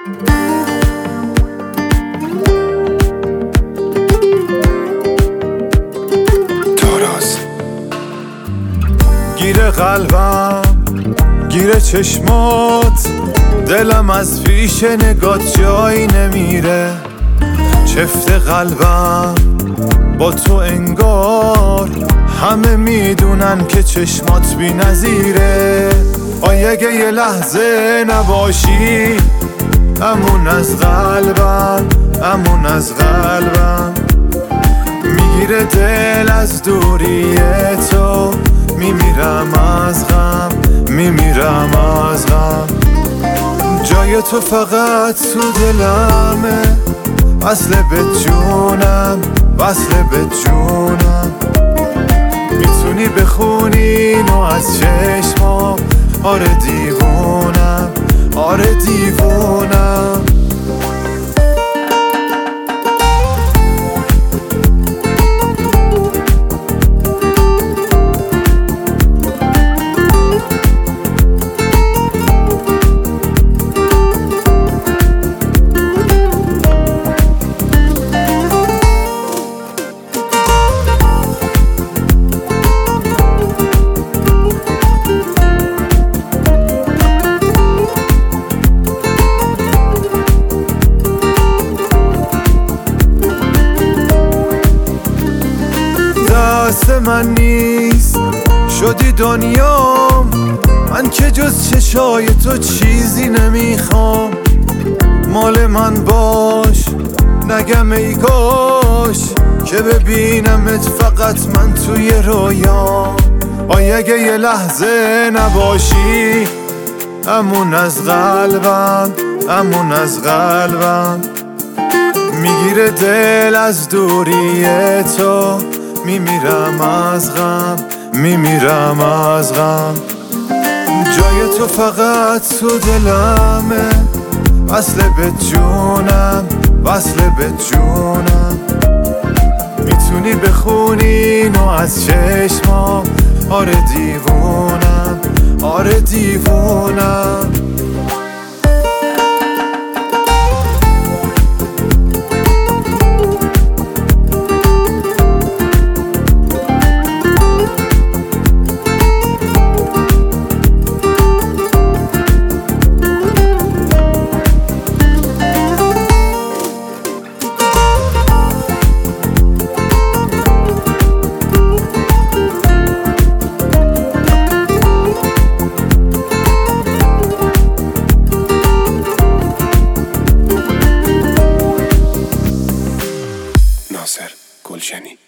گیره قلبم، گیره چشمات، دلم از پیش نگات جایی نمیره. چفت قلبم با تو انگار همه میدونن که چشمات بی نظیره. اگه یه لحظه نباشی امون از قلبم، امون از قلبم. میگیره دل از دوری تو، میمیرم از غم، میمیرم از غم. جای تو فقط تو دلمه، وصل به جونم، وصل به جونم. میتونی بخونی اینو از چشمام، آره دیوونم، آره دیوونم. دست من نیست شدی دنیام، من که جز چشای تو چیزی نمیخوام. مال من باش نگم ای کاش که ببینمت فقط من توی رویام. اگه یه لحظه نباشی امون از قلبم، امون از قلبم. میگیره دل از دوری تو، میمیرم از غم، میمیرم از غم. جای تو فقط تو دلمه، وصل به جونم، وصل به جونم. میتونی بخونی اینو از چشمام، آره دیوونم، آره دیوونم. ناصر گلشنی.